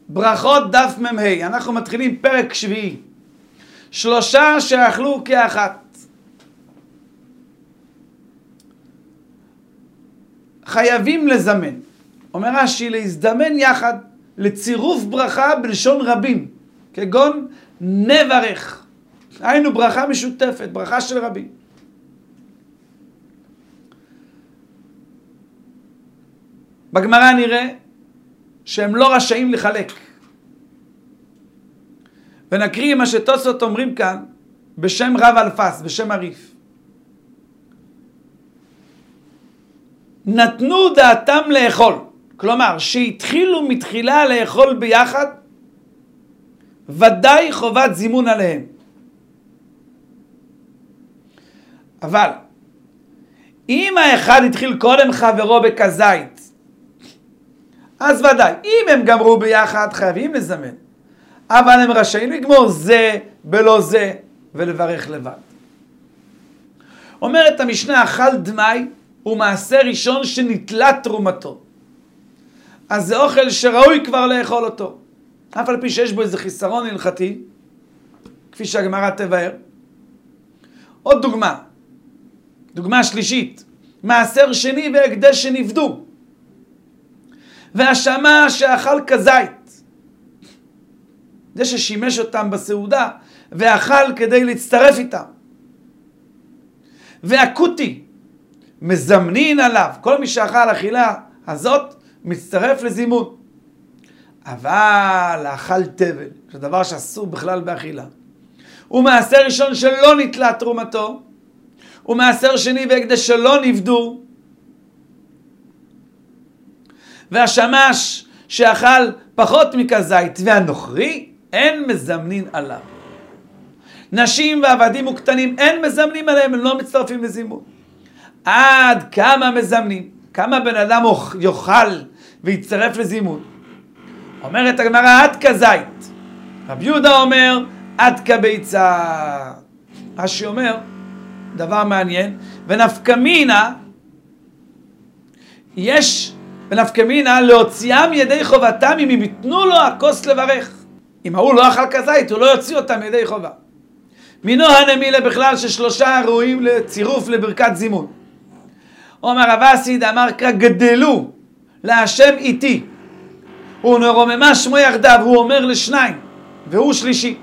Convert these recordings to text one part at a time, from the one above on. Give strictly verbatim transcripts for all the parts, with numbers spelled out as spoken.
ברכות דף מ"ה, אנחנו מתחילים פרק שביעי. שלושה שאכלו כאחת. חייבים לזמן. אומר רש"י, להזדמן יחד לצירוף ברכה בלשון רבים, כגון נברך. היינו ברכה משותפת, ברכה של רבים. בגמרא נראה שהם לא רשאים לחלק. ונקריא מה שתוספות אומרים כאן בשם רב אלפס, בשם הריף. נתנו דעתם לאכול. כלומר, שהתחילו מתחילה לאכול ביחד, ודאי חובת זימון עליהם. אבל, אם האחד התחיל קודם חברו בכזית, אז ודאי, אם הם גמרו ביחד, חייבים לזמן. אבל הם רשאים לגמור זה בלא זה, ולברך לבד. אומרת המשנה, אכל דמי הוא מעשה ראשון שנתלה תרומתו. אז זה אוכל שראוי כבר לאכול אותו. אף על פי שיש בו איזה חיסרון הלכתי, כפי שהגמרא תבאר. עוד דוגמה, דוגמה שלישית, מעשר שני והקדש שנפדו. והשמה שאכל כזית, זה ששימש אותם בסעודה, ואכל כדי להצטרף איתם. והקוטי, מזמנין עליו, כל מי שאכל אכילה הזאת, מצטרף לזימון. אבל האכל תבל, זה דבר שאסור בכלל באכילה. הוא מעשר ראשון שלא נתלה תרומתו, הוא מעשר שני והקדש שלא נפדו, והשמש שאכל פחות מכזית והנוכרי, אין מזמנין עליו. נשים ועבדים וקטנים, אין מזמנים עליהם, הם לא מצטרפים לזימון. עד כמה מזמנים, כמה בן אדם יאכל ויצטרף לזימון. אומרת הגמרא, עד כזית. רבי יהודה אומר, עד כביצה. רש"י אומר, דבר מעניין, ונפקא מינה, יש ונפקא מינה להוציאם ידי חובתם אם הם יתנו לו הכוס לברך. אם ההוא לא אכל כזית, הוא לא יוציא אותם ידי חובה. מינו הנמילה בכלל ששלושה ראויים לצירוף לברכת זימון. אומר רב אסי דאמר כגדלו להשם איתי ונרוממה שמו יחדיו, הוא אומר לשניים והוא שלישי.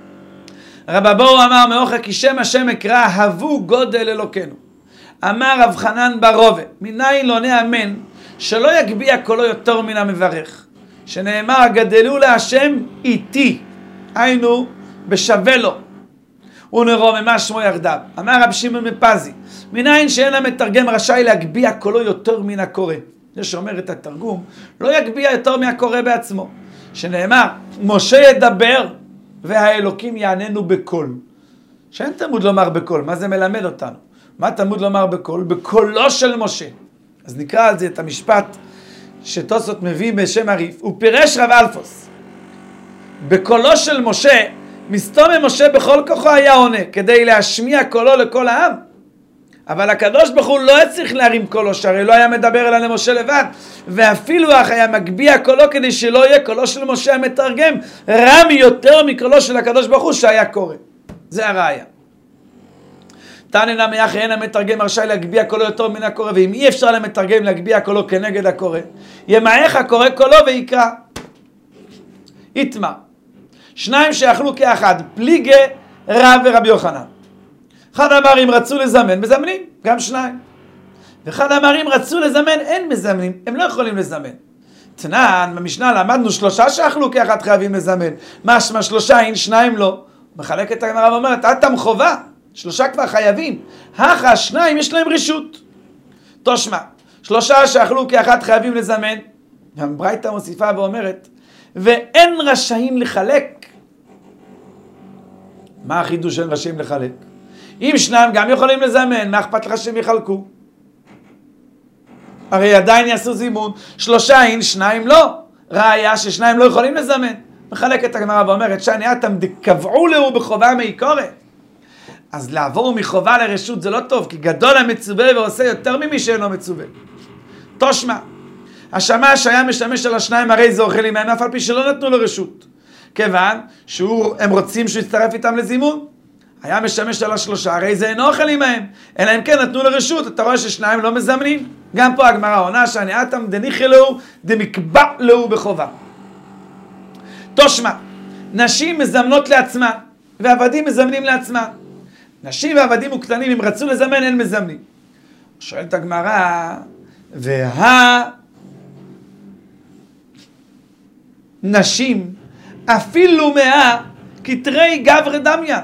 רב אבוהו אמר מאוכל כי שם השם אקרא הבו גודל אלוקינו. אמר רב חנן ברובה, מניין לא נאמן שלא יגביה קולו יותר מן המברך, שנאמר גדלו להשם איתי, היינו בשווה לו, ונרוממה שמו יחדיו. אמר רב שמעון מפזי, מניין שאין המתרגם רשאי להגביה קולו יותר מן הקורא. זה שאומר את התרגום, לא יגביה יותר מהקורא בעצמו, שנאמר משה ידבר והאלוקים יעננו בקול. שאין תלמוד לומר בקול, מה זה מלמד אותנו? מה תלמוד לומר בקול? בקולו של משה. אז נקרא על זה את המשפט שתוספות מביא בשם הריף. הוא פירש רב אלפוס, בקולו של משה, מסתום משה בכל כוחו היה עונה, כדי להשמיע קולו לכל העם. אבל הקדוש ברוך הוא לא הצליח להרים קולו, שהרי לא היה מדבר אלא למשה לבד, ואפילו אך היה מגביה קולו כדי שלא יהיה קולו של משה המתרגם רם יותר מקולו של הקדוש ברוך הוא שהיה קורא. זה הראיה. תניא נמי אין המתרגם רשאי להגביה קולו יותר מן הקורא, ואם אי אפשר למתרגם להגביה קולו כנגד הקורא, ימעך הקורא קולו ויקרא. יתמה. שניים שאכלו כאחד, פליגי רב ורבי יוחנן. אחד אמר אם רצו לזמן, מזמנים, גם שניים. ואחד אמר אם רצו לזמן, אין מזמנים, הם לא יכולים לזמן. תנן, במשנה למדנו שלושה שאכלו כאחד חייבים לזמן. משמע שלושה אין, שניים לא. מחלק את הגמרא ואומרת, אתם חובה, שלושה כבר חייבים. הכה, שניים יש להם רשות. תושמע, שלושה שאכלו כאחד חייבים לזמן. גם ברייתא מוסיפה ואומרת, ואין רשאים לחלק. מה החידוש שאין רשאים לחלק? אם שניים גם יכולים לזמן, מה אכפת לך שהם יחלקו? הרי עדיין יעשו זימון, שלושה אין, שניים לא. ראיה ששניים לא יכולים לזמן. מחלקת הגמרא ואומרת, שאני אתם דקבעו לו בחובה מעיקורת. אז לעבור מחובה לרשות זה לא טוב, כי גדול המצווה ועושה יותר ממי שאינו מצווה. תושמע, השמש היה משמש על השניים, הרי זה אוכל עמהם, אף על פי שלא נתנו לו רשות. כיוון שהם רוצים שהוא יצטרף איתם לזימון. היה משמש על השלושה, הרי זה אינו אוכל עמהם. אלא אם כן נתנו לו רשות, אתה רואה ששניים לא מזמנים. גם פה הגמרא עונה שאני אתם דניחי לו, דמקבע לו בחובה. תושמע, נשים מזמנות לעצמן, ועבדים מזמנים לעצמן. נשים ועבדים וקטנים, אם רצו לזמן, אין מזמנים. שואלת הגמרא, וה... נשים, אפילו מאה, כתרי גברי דמיה.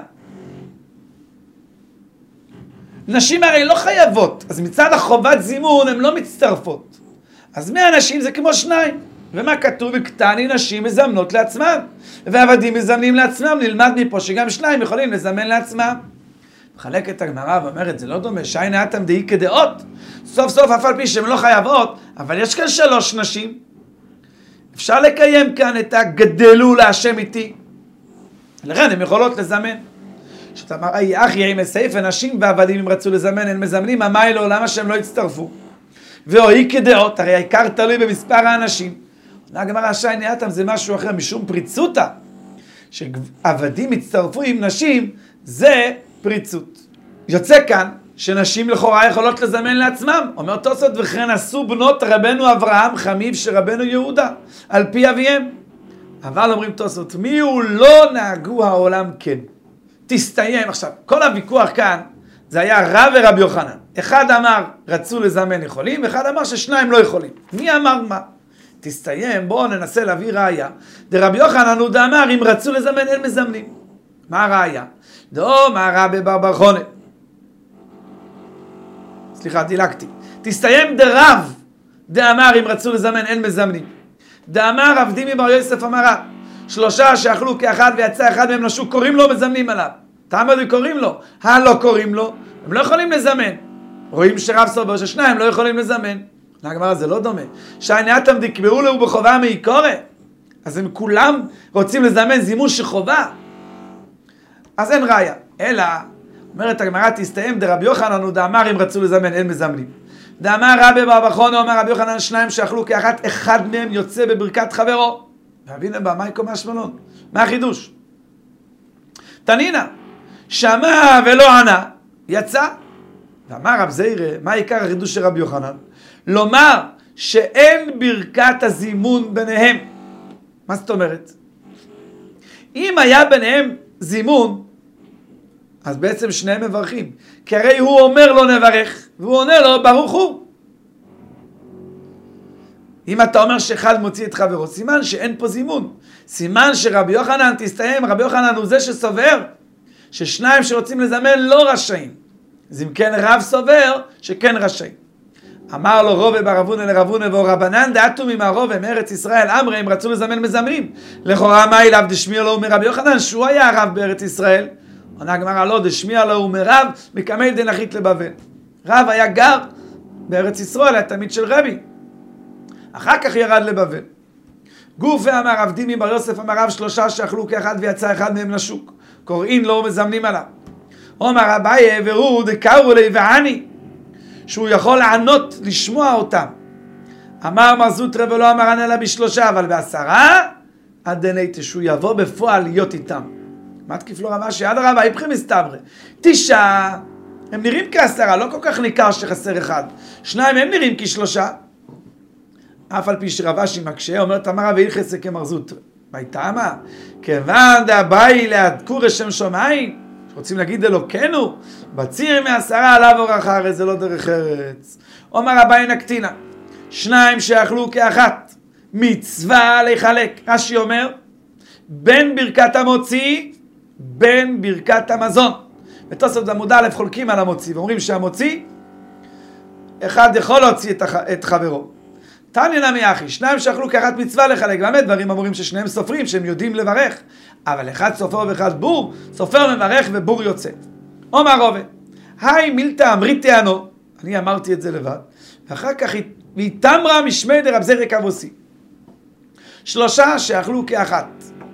נשים הרי לא חייבות, אז מצד החובת זימון הן לא מצטרפות. אז מאה נשים זה כמו שניים. ומה כתוב? וקטני נשים מזמנות לעצמם, ועבדים מזמנים לעצמם. נלמד מפה שגם שניים יכולים לזמן לעצמם. מחלק את הגמרא ואומרת, זה לא דומה, שי נעתם דהי כדעות. סוף סוף אף על פי שהן לא חייבות, אבל יש כאן שלוש נשים. אפשר לקיים כאן את הגדלו להשם איתי. לכן הן יכולות לזמן. שאתה אמר, אי אחי, אם אסייף אנשים ועבדים אם רצו לזמן, הן מזמנים, המה אלו, למה שהם לא יצטרפו? ואוי כדעות, הרי העיקר תלוי במספר האנשים. הגמרא שי נעתם זה משהו אחר, משום פריצותה. שעבדים יצטרפו עם נשים, זה פריצות. יוצא כאן שנשים לכאורה יכולות לזמן לעצמם. אומר תוספות, וכן עשו בנות רבנו אברהם חמיו שרבנו יהודה, על פי אביהם. אבל אומרים תוספות, מי הוא לא נהגו העולם כן? תסתיים. עכשיו, כל הוויכוח כאן, זה היה רב ורבי יוחנן. אחד אמר, רצו לזמן יכולים, אחד אמר ששניים לא יכולים. מי אמר מה? תסתיים, בואו ננסה להביא ראיה. דרבי יוחנן הוא דאמר, אם רצו לזמן אין מזמנים. מה הראיה? דו, מה רבי בר בר חונה? סליחה, דילגתי. תסתיים דרב, דאמר, אם רצו לזמן אין מזמנים. דאמר, עבדים מבר יוסף אמרה, שלושה שאכלו כאחד ויצא אחד מהם לשוק, קוראים לו, מזמנים עליו. תאמר לי קוראים לו, הלא קוראים לו, הם לא יכולים לזמן. רואים שרב סובר ששניים לא יכולים לזמן. הגמרא זה לא דומה. שייני אתם דקבעו לו בחובה מעיקורא. אז הם כולם רוצים לזמן זימון שחובה. אז אין ראיה. אלא, אומרת הגמרא תסתיים דרבי יוחנן הוא דאמר אם רצו לזמן אין מזמנים. דאמר רבי בר חונה אומר רבי יוחנן שניים שאכלו כאחת אחד מהם יוצא בברכת חברו. והבינה בה, מה יקום השמלון? מה החידוש? תנינה, שמע ולא ענה, יצא. ואמר רב זירא, מה עיקר החידוש של רבי יוחנן? לומר שאין ברכת הזימון ביניהם. מה זאת אומרת? אם היה ביניהם זימון, אז בעצם שניהם מברכים. כי הרי הוא אומר לו נברך, והוא עונה לו ברוך הוא. אם אתה אומר שאחד מוציא את חברו, סימן שאין פה זימון. סימן שרבי יוחנן תסתיים, רבי יוחנן הוא זה שסובר, ששניים שרוצים לזמן לא רשאים. אז אם כן רב סובר שכן רשאים. אמר לו רובה ברבונה לרבונה ורבנן דעתו ממערובה מארץ ישראל אמרי הם רצו לזמן מזמנים. לכאורה מה אליו דשמיע לו מרבי יוחנן שהוא היה הרב בארץ ישראל. עונה הגמרא לא דשמיע לו מרב מקמי דנחית לבבל. רב היה גר בארץ ישראל, היה תמיד של רבי. אחר כך ירד לבבל. גופי אמר עבדים מבר יוסף אמר רב שלושה שאכלו כאחד ויצא אחד מהם לשוק. קוראין לו מזמנים עליו. אומר אביי והוא דקרו לי ועני. שהוא יכול לענות, לשמוע אותם. אמר מר זוטרא ולא אמר ענה לה בשלושה, אבל בעשרה, עד דנייתא, שהוא יבוא בפועל להיות איתם. מה תקיף לו רמה שעד הרבה, איפכם מסתברא. תשעה, הם נראים כעשרה, לא כל כך ניכר שחסר אחד. שניים הם נראים כשלושה. אף על פי שרבשי מקשה, אומרת אמר רבי הלכסא כמר זוטרא. מה איתמה? כיוון דאביי להדקור לשם שמיים, רוצים להגיד אלוקנו, בציר מעשרה עליו אורח הארץ, זה לא דרך ארץ. אומר אביי נקטינה, שניים שאכלו כאחת, מצווה לחלק. רש"י אומר, בין ברכת המוציא, בין ברכת המזון. בתוספות עמוד א' חולקים על המוציא, ואומרים שהמוציא, אחד יכול להוציא את, הח... את חברו. תניא נמי אחי, שניים שאכלו כאחת מצווה לחלק, באמת דברים אמורים ששניהם סופרים, שהם יודעים לברך. אבל אחד סופר ואחד בור, סופר מברך ובור יוצא. אומר רובה, היי מילתא אמריתי אנו, אני אמרתי את זה לבד, ואחר כך והתמרה משמי דרב זירא קבוסי. שלושה שאכלו כאחת.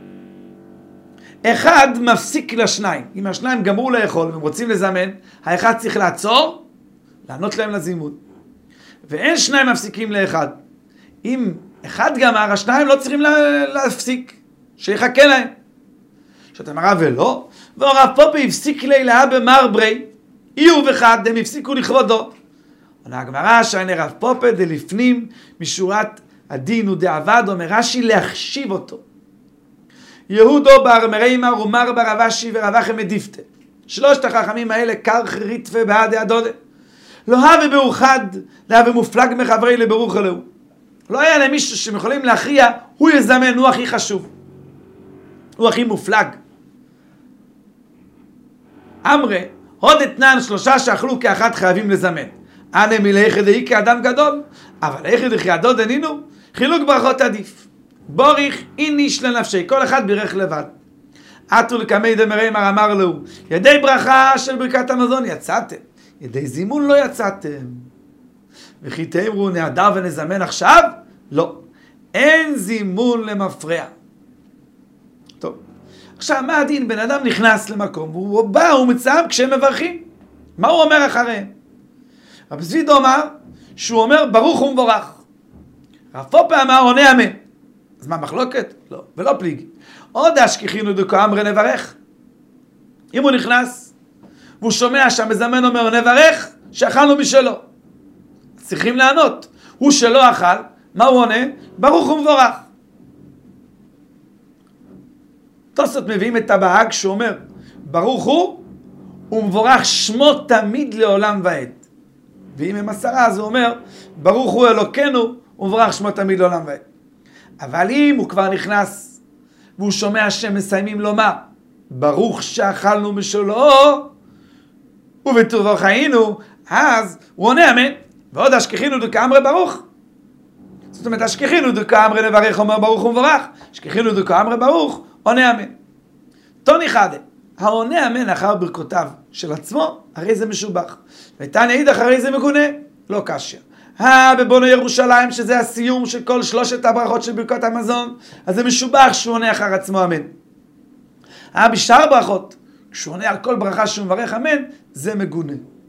אחד מפסיק לשניים. אם השניים גמרו לאכול והם רוצים לזמן, האחד צריך לעצור, לענות להם לזימון. ואין שניים מפסיקים לאחד. אם אחד גמר, השניים לא צריכים לה, להפסיק, שיחכה להם. שאתה אמרה ולא, והרב פופה הפסיק לילה במרברי, איוב אחד, הם הפסיקו לכבודו. עונה הגמרא שהנה רב פופה דלפנים משורת הדין ודעבד, אומר רש"י להחשיב אותו. יהודו בר מרימר ומר בר רבשי ורבחם מדיפתה. שלושת החכמים האלה קרח ריטפה בעדי הדודה. לא הווה באוחד, לא הווה מופלג מחברי לברוך אלוהו. לא היה להם מישהו שהם יכולים להכריע, הוא יזמן, הוא הכי חשוב. הוא הכי מופלג. אמרה, עוד אתנן שלושה שאכלו כאחד חייבים לזמן. אנה מלאיכא דאי כאדם גדול, אבל איכא דכי הדוד ענינו, חילוק ברכות עדיף. בוריך איניש לנפשי, כל אחד בירך לבד. עטו לקמי דמרימר אמר לו, ידי ברכה של ברכת המזון יצאתם, ידי זימון לא יצאתם. וכי תאמרו נהדר ונזמן עכשיו? לא. אין זימון למפרע. טוב. עכשיו, מה הדין? בן אדם נכנס למקום, הוא בא, הוא מצם כשהם מברכים. מה הוא אומר אחריהם? רב זבידו אמר, שהוא אומר ברוך ומבורך. רב פופה אמר עונה אמן. אז מה, מחלוקת? לא. ולא פליגי. עוד השכיחינו דקו אמרי נברך. אם הוא נכנס, והוא שומע שהמזמן אומר נברך, שאכלנו משלו. צריכים לענות. הוא שלא אכל, מה הוא עונה? ברוך ומבורך. תוספות מביאים את הבהג שאומר, ברוך הוא ומבורך שמו תמיד לעולם ועד. ואם הם עשרה, אז הוא אומר, ברוך הוא אלוקנו ומבורך שמו תמיד לעולם ועד. אבל אם הוא כבר נכנס, והוא שומע שהם מסיימים לומר, ברוך שאכלנו משלו, ובטובו חיינו, אז הוא עונה אמן. ועוד השכיחינו דקאמרי ברוך. זאת אומרת, השכיחינו דקאמרי נברך, אומר ברוך ומבורך. השכיחינו דקאמרי ברוך, עונה אמן. תוני חדה, העונה אמן אחר ברכותיו של עצמו, הרי זה משובח. ותניא אידך הרי זה מגונה, לא קשיא. בבונו ירושלים, שזה הסיום של כל שלושת הברכות של ברכות המזון, אז זה משובח שהוא עונה אחר עצמו אמן. בשאר ברכות, כשהוא עונה על כל ברכה שהוא מברך אמן, זה מגונה.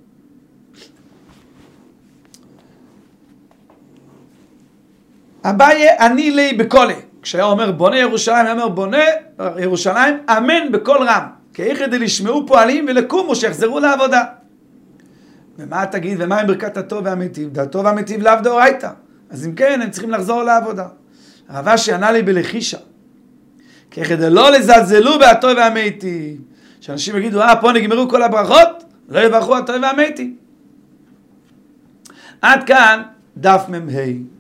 אביי אני לי בקולה. כשהיה אומר בונה ירושלים, היה אומר בונה ירושלים, אמן בכל רם. כי איך כדי לשמעו פועלים ולקומו שיחזרו לעבודה. ומה תגיד, ומה עם ברכת הטוב והמיטיב? דעתו והמיטיב לאו דאורייתא. אז אם כן, הם צריכים לחזור לעבודה. הרב אשי ענה לי בלחישה. כי כדי לא לזלזלו בהטוב והמיטיב. שאנשים יגידו, אה, פה נגמרו כל הברכות, לא יברכו הטוב והמיטיב. עד כאן דף מ"ה.